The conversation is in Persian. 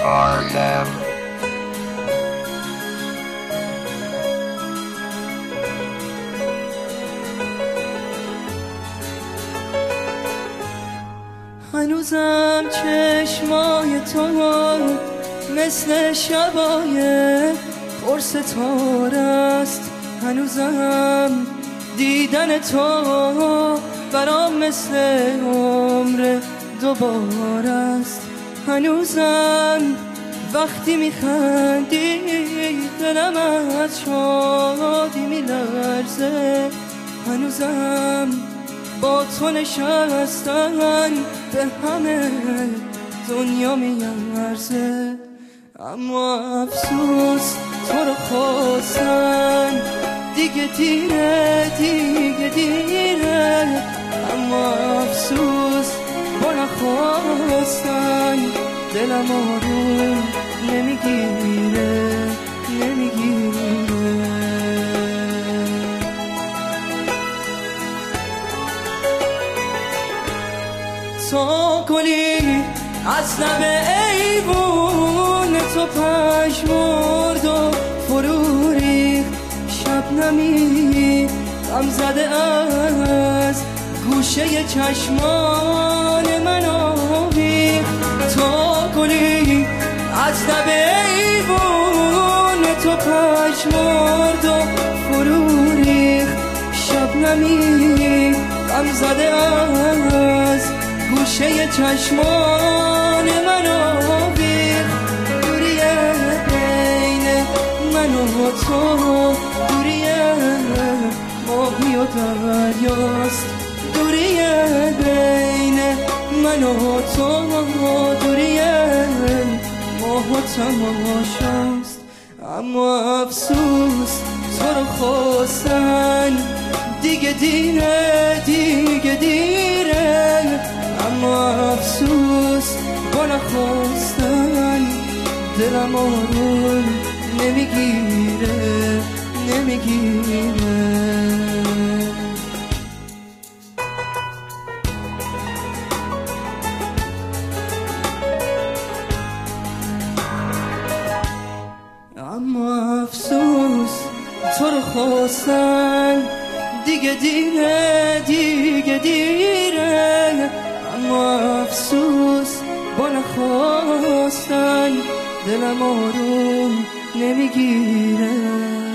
Harlem. هنوزم چشمای تو مثل شبای پرستاره است، هنوزم دیدن تو برام مثل عمر دوباره است. هنوزم وقتی میخندی دلم از شادی میلرزه، هنوزم با تو نشستن به همه دنیا میارزه. اما افسوس تو رو خواستن دیگه دیره، دیگه دیره. اما افسوس با نخواستن دلم آروم نمیگیره، نمیگیره. تو گلی از لب ایوون تو پژمرد و فرو ریخت، شبنمی غم زده از گوشه چشمان من آویخت. تو گلی از لب ایوون تو پژمرد و فرو ریخت، شبنمی غم زده از گوشه چشمان من آویخت. دوری بین من و تو، دوری ماهی و دریاست. دوری بین من و تو، دوری ماه و تماشاست. اما افسوس تو رو خواستن دیگه دیره، دیگه دیره. اما افسوس با نخواستن دلم آروم نمیگیره، نمیگیره. اما افسوس تو رو خواستن دیگه دیره، دیگه دیره. اما افسوس با نخواستن دلم آروم نمیگیره.